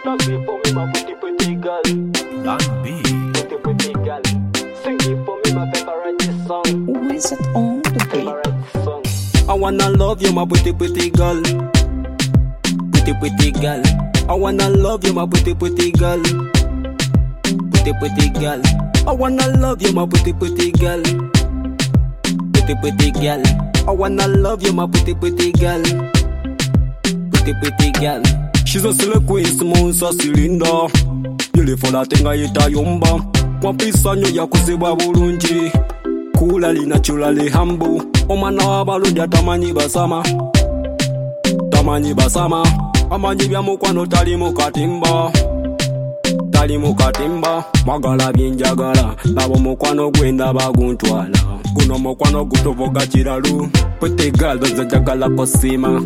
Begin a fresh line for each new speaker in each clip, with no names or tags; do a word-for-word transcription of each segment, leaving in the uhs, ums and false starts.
Dance it for me, my pretty pretty girl.
Plan B.
Pretty pretty girl. Sing it for me, my favorite song.
Who is it on the beat?
Favorite song. I wanna love you, my pretty pretty girl. Pretty pretty girl. I wanna love you, my pretty pretty girl. Pretty pretty girl. I wanna love you, my pretty pretty girl. Pretty pretty girl. I wanna love you, my pretty pretty girl. Pretty pretty girl. She's a silly queen, small so cylinder. Beautiful, I think I hit a yumba. Kwa pisa nyo ya kusiba bulungi. Coolly, naturally humble. Omana wabaludi atamanyi basama. Tamanyi basama. Amanyi bya mukwano tali mukatimba. Tali mukatimba. Magala byenjagala. Labo mukwano gwenda baguntwala. Guno mukwano gutovoga kiralu. Pretty girl, doza jagala posima.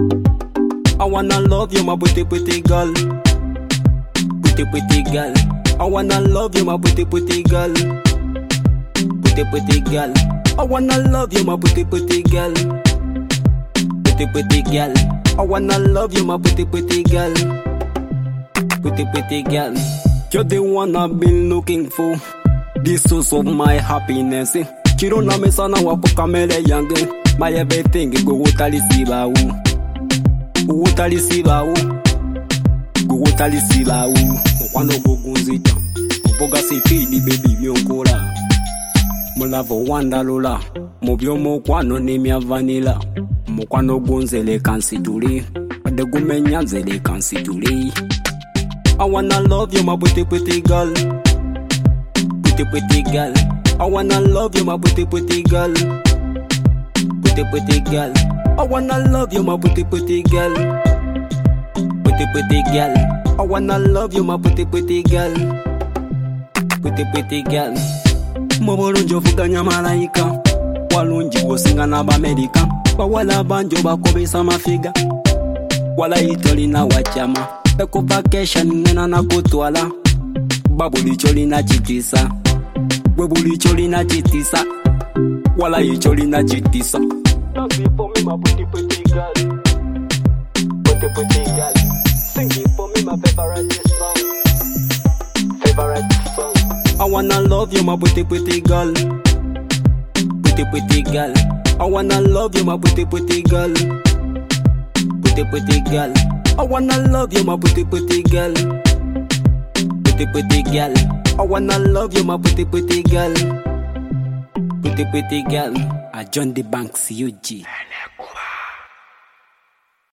I wanna love you, my pretty pretty girl. Pretty pretty girl. I wanna love you, my pretty pretty girl. Pretty pretty girl. I wanna love you, my pretty pretty girl. Pretty pretty girl. I wanna love you, my pretty pretty girl. Pretty pretty girl. You're the one I've been looking for. The source of my happiness. Chirona mesana wako kamele yange. My everything go utalisiba u. Utalisiba u. Go utalisiba u. Mukwano gogunzita. Mpoga sifidi baby byonkola. Mulavo wandalola. Mubyo mukwano nemya vanilla. Mukwano gunzele kansituli. Ade gumenya nzele kansituli. I wanna love you, my pretty pretty girl. Pretty pretty girl. I wanna love you, my pretty pretty girl. Pretty pretty girl. I wanna love you, my pretty pretty girl. Pretty pretty girl. I wanna love you, my pretty pretty girl. Pretty pretty girl. Mubulungi ovuganya malayika. Walungi wosinga n'Abamerika. Bawala banjo bakobesa mafiga. Wala itolina wachama. Eko vacation ngena nakutwala. Babuli cholina chitisa. Webuli cholina chitisa. Wala icholina chitisa. Dance it for me, my pretty pretty girl. Pretty pretty girl. Sing it for me, my favorite song. Favorite song. I wanna love you, my pretty pretty girl. Pretty pretty girl. I wanna love you, my pretty pretty girl. Pretty pretty girl. I wanna love you, my pretty pretty girl. Pretty pretty girl. I wanna love you, my pretty pretty girl. Pretty pretty girl. I John the Banks U G.